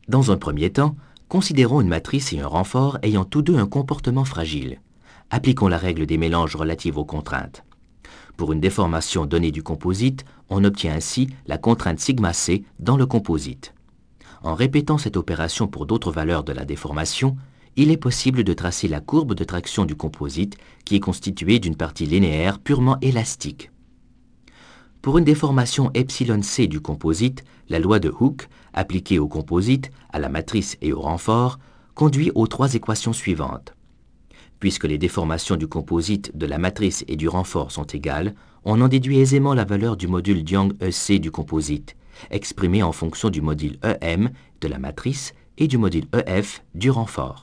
Dans un premier temps, considérons une matrice et un renfort ayant tous deux un comportement fragile. Appliquons la règle des mélanges relative aux contraintes. Pour une déformation donnée du composite, on obtient ainsi la contrainte sigma c dans le composite. En répétant cette opération pour d'autres valeurs de la déformation, il est possible de tracer la courbe de traction du composite qui est constituée d'une partie linéaire purement élastique. Pour une déformation epsilon c du composite, la loi de Hooke, appliquée au composite, à la matrice et au renfort, conduit aux trois équations suivantes. Puisque les déformations du composite, de la matrice et du renfort sont égales, on en déduit aisément la valeur du module Young EC du composite, exprimé en fonction du module EM de la matrice et du module EF du renfort.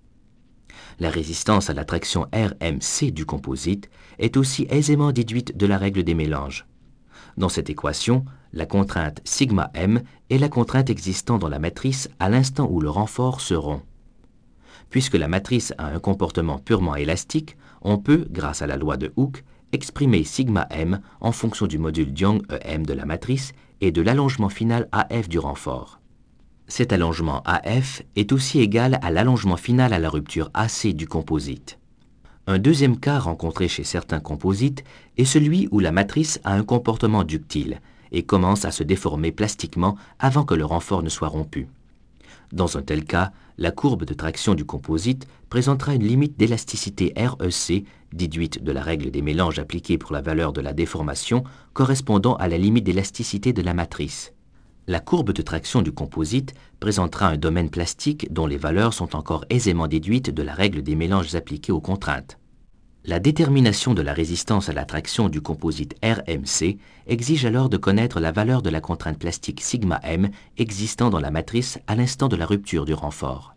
La résistance à la traction RMC du composite est aussi aisément déduite de la règle des mélanges. Dans cette équation, la contrainte sigma m est la contrainte existant dans la matrice à l'instant où le renfort se rompt. Puisque la matrice a un comportement purement élastique, on peut, grâce à la loi de Hooke, exprimer sigma m en fonction du module Young EM de la matrice et de l'allongement final AF du renfort. Cet allongement AF est aussi égal à l'allongement final à la rupture AC du composite. Un deuxième cas rencontré chez certains composites est celui où la matrice a un comportement ductile et commence à se déformer plastiquement avant que le renfort ne soit rompu. Dans un tel cas, la courbe de traction du composite présentera une limite d'élasticité REC, déduite de la règle des mélanges appliquée pour la valeur de la déformation correspondant à la limite d'élasticité de la matrice. La courbe de traction du composite présentera un domaine plastique dont les valeurs sont encore aisément déduites de la règle des mélanges appliqués aux contraintes. La détermination de la résistance à la traction du composite RMC exige alors de connaître la valeur de la contrainte plastique sigma m existant dans la matrice à l'instant de la rupture du renfort.